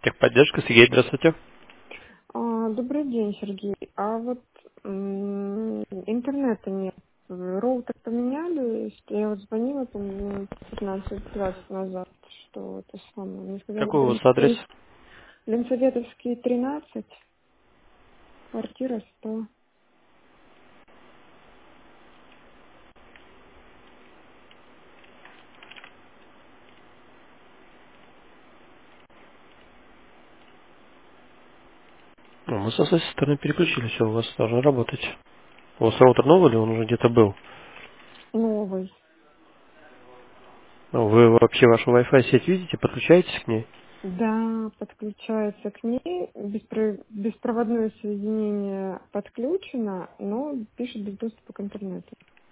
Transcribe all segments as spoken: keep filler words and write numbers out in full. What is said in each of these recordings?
Техподдержка, Сергей, здравствуйте. А, добрый день, Сергей. А вот м, интернета нет. Роутер поменяли, что я вот звонила там минут пятнадцать двадцать назад, что это самое. Мне сказали, Какой у вас Лен- адрес? Лен- Ленсоветовский тринадцать, квартира сто. Ну, мы со своей стороны переключили, все, у вас должно работать. У вас роутер новый или он уже где-то был? Новый. Ну, вы вообще вашу Wi-Fi сеть видите, подключаетесь к ней? Да, подключается к ней. Беспро- Беспроводное соединение подключено, но пишет без доступа к интернету.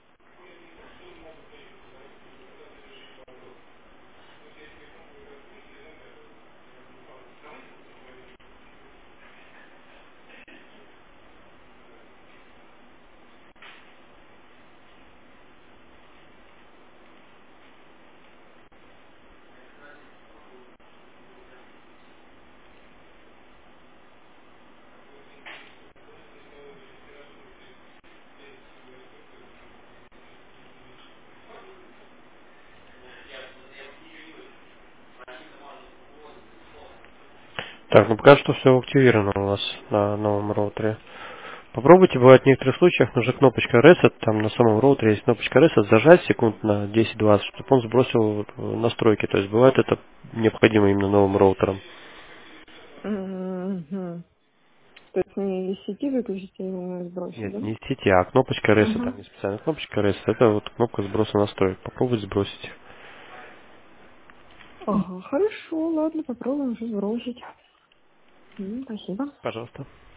Так, ну пока что все активировано у вас на новом роутере. Попробуйте, бывает в некоторых случаях нужна кнопочка Reset, там на самом роутере есть кнопочка Reset, зажать секунд на десять-двадцать, чтобы он сбросил э, настройки. То есть бывает это необходимо именно новым роутером. Мгм. То есть не из сети выключить, а именно сбросить, Нет, да? не из сети, а кнопочка Reset, Ага. там не специальная кнопочка Reset, это вот кнопка сброса настроек. Попробуйте сбросить. Ага, хорошо, ладно, попробуем уже сбросить. М, Спасибо. Пожалуйста.